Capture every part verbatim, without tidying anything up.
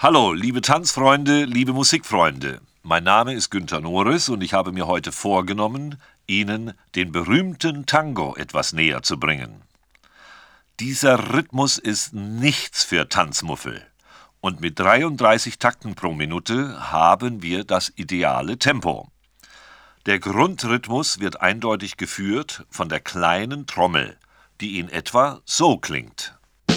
Hallo, liebe Tanzfreunde, liebe Musikfreunde. Mein Name ist Günther Norris und ich habe mir heute vorgenommen, Ihnen den berühmten Tango etwas näher zu bringen. Dieser Rhythmus ist nichts für Tanzmuffel. Und mit dreiunddreißig Takten pro Minute haben wir das ideale Tempo. Der Grundrhythmus wird eindeutig geführt von der kleinen Trommel, die in etwa so klingt.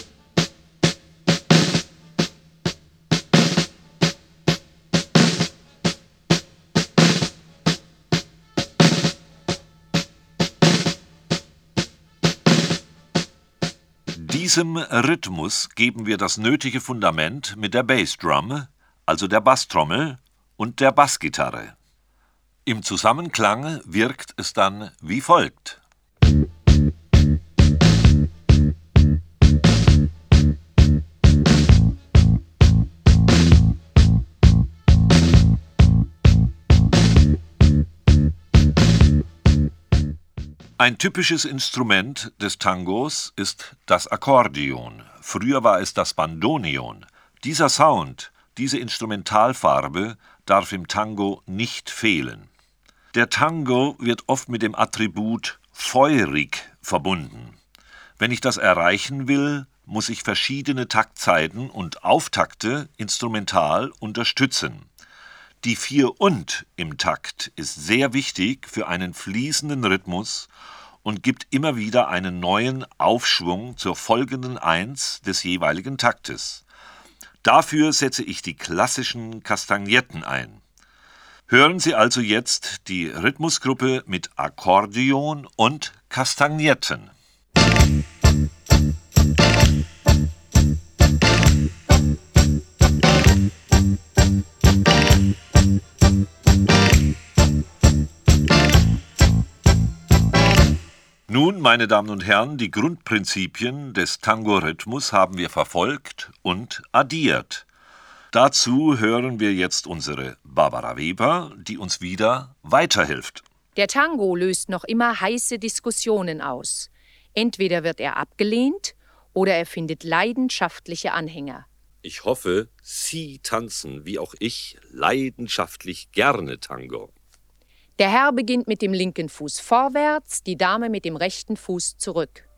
Diesem Rhythmus geben wir das nötige Fundament mit der Bassdrum, also der Basstrommel und der Bassgitarre. Im Zusammenklang wirkt es dann wie folgt. Ein typisches Instrument des Tangos ist das Akkordeon. Früher war es das Bandoneon. Dieser Sound, diese Instrumentalfarbe darf im Tango nicht fehlen. Der Tango wird oft mit dem Attribut feurig verbunden. Wenn ich das erreichen will, muss ich verschiedene Taktzeiten und Auftakte instrumental unterstützen. Die vier und im Takt ist sehr wichtig für einen fließenden Rhythmus und gibt immer wieder einen neuen Aufschwung zur folgenden Eins des jeweiligen Taktes. Dafür setze ich die klassischen Kastagnetten ein. Hören Sie also jetzt die Rhythmusgruppe mit Akkordeon und Kastagnetten. Nun, meine Damen und Herren, die Grundprinzipien des Tango-Rhythmus haben wir verfolgt und addiert. Dazu hören wir jetzt unsere Barbara Weber, die uns wieder weiterhilft. Der Tango löst noch immer heiße Diskussionen aus. Entweder wird er abgelehnt oder er findet leidenschaftliche Anhänger. Ich hoffe, Sie tanzen, wie auch ich, leidenschaftlich gerne Tango. Der Herr beginnt mit dem linken Fuß vorwärts, die Dame mit dem rechten Fuß zurück.